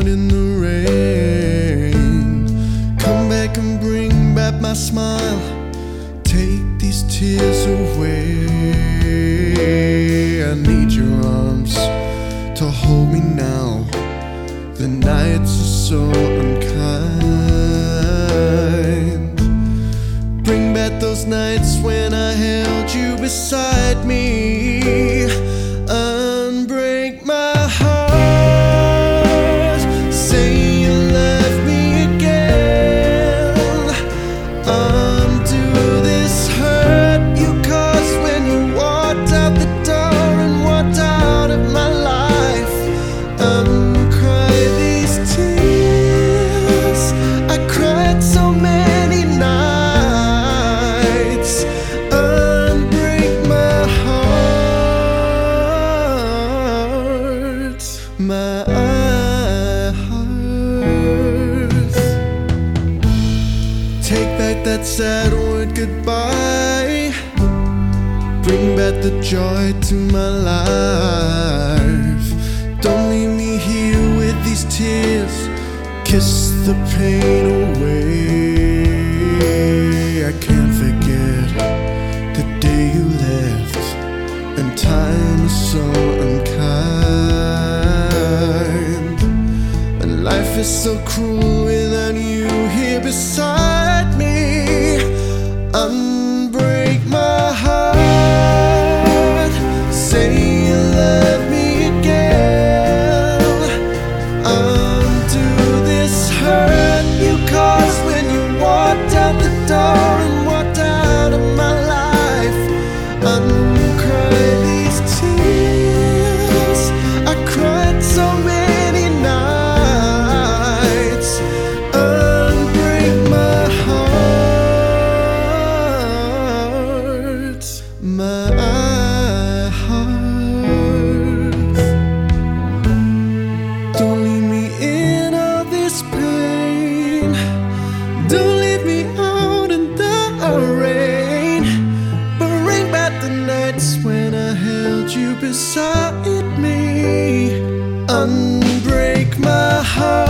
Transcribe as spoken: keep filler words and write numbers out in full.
out in the rain. Come back and bring back my smile. Take these tears away. I need your arms to hold me now. The nights are so unkind. Bring back those nights when I held you beside me. Unbreak my heart. Say you love me again. Undo this hurt you caused when you walked out the door and walked out of my life. Uncry these tears I cried so many nights. Unbreak my heart, my heart. Take back that sad word goodbye. Bring back the joy to my life. Don't leave me here with these tears. Kiss the pain away. I can't forget the day you left, and time is so unkind. And life is so cruel without you here beside me. Unbreak my heart. Say you love me again. Undo this hurt you caused when you walked out the door and walked out of my life. Uncry these tears I cried so many nights. Unbreak my heart, my heart. Don't leave me in all this pain. Don't leave me out in the rain. Bring back the nights when I held you beside me. Unbreak my heart.